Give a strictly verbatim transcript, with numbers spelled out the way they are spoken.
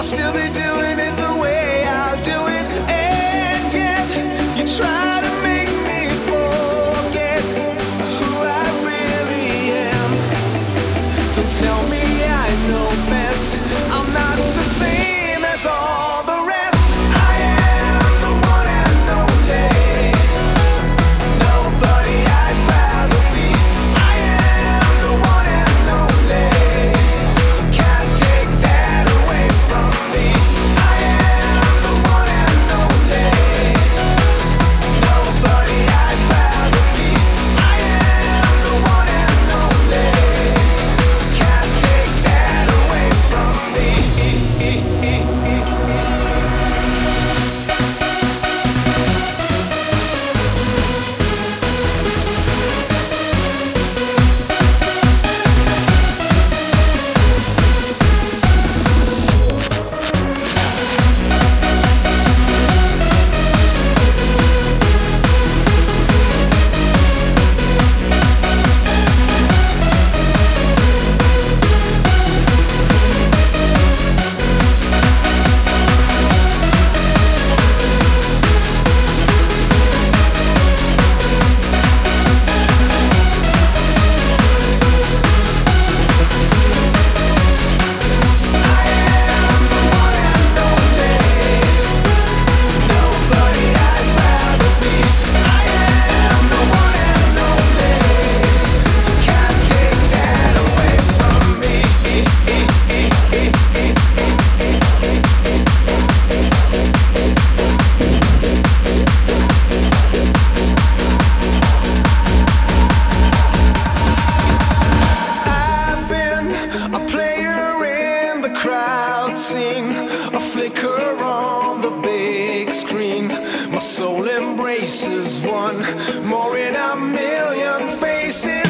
still be doing it the way I do it. And yet you try to make me forget who I really am. Don't tell me I know best. I'm not the same as all the rest. I am the one and only, nobody I'd rather be. I am the one and only, can't take that away from me. I am the one and only, nobody I'd rather be. I am the one and only, can't take that away from me. A flicker on the big screen. My soul embraces one more in a million faces.